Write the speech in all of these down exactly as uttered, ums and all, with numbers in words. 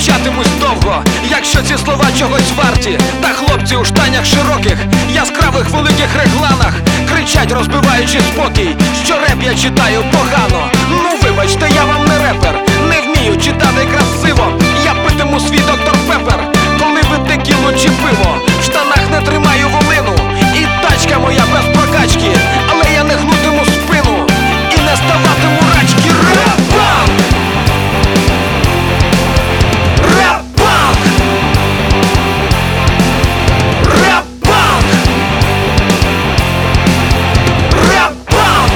навчатимусь довго, якщо ці слова чогось варті. Та хлопці у штанях широких, яскравих великих регланах кричать, розбиваючи спокій, що реп я читаю погано. Ну вибачте, я вам не репер, не вмію читати красиво. Я питиму свій доктор Пепер, коли ви текілу чи пиво. В штанах не тримаю волину, і тачка моя без прокачки, але я не гнутиму спину і не ставатиму рачки. Реп-панк! Реп-панк! Реп-панк! Реп-панк!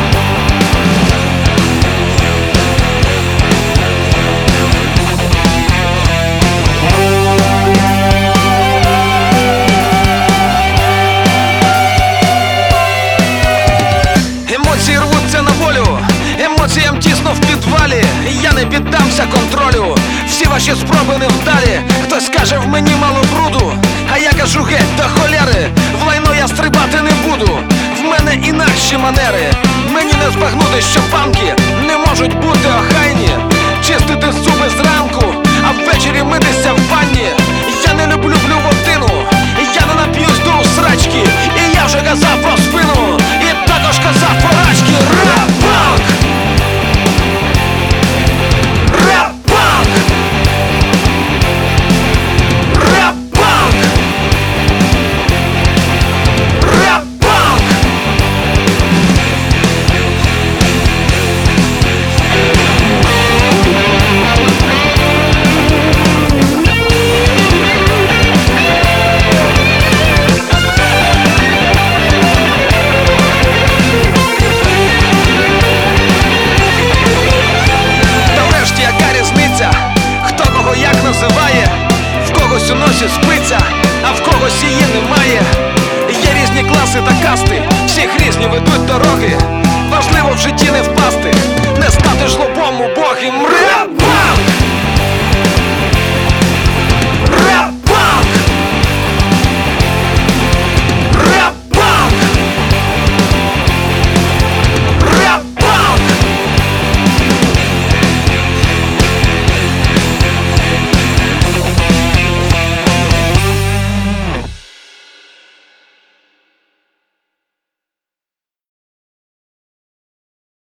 Емоції рвуться на волю, емоціям тісно в підвалі. Я не піддамся контролю, всі ваші спроби невдалі. Хтось каже, в мені мало бруду, а я кажу геть до холєри. В лайно я стрибати не буду, в мене інакші манери. Мені не збагнути, що панки не можуть бути охайні. Чистити зуби зранку, а ввечері митися в ванні. Я не люблю блювотину, я не нап'юсь до усрачки. І я вже казав про спину, і також казав про рачки. Реп-панк! Реп-панк! Реп-панк! Реп-панк! Як називає, в когось у носі спиться, а в когось її немає. Є різні класи та касти, всіх різні ведуть дороги.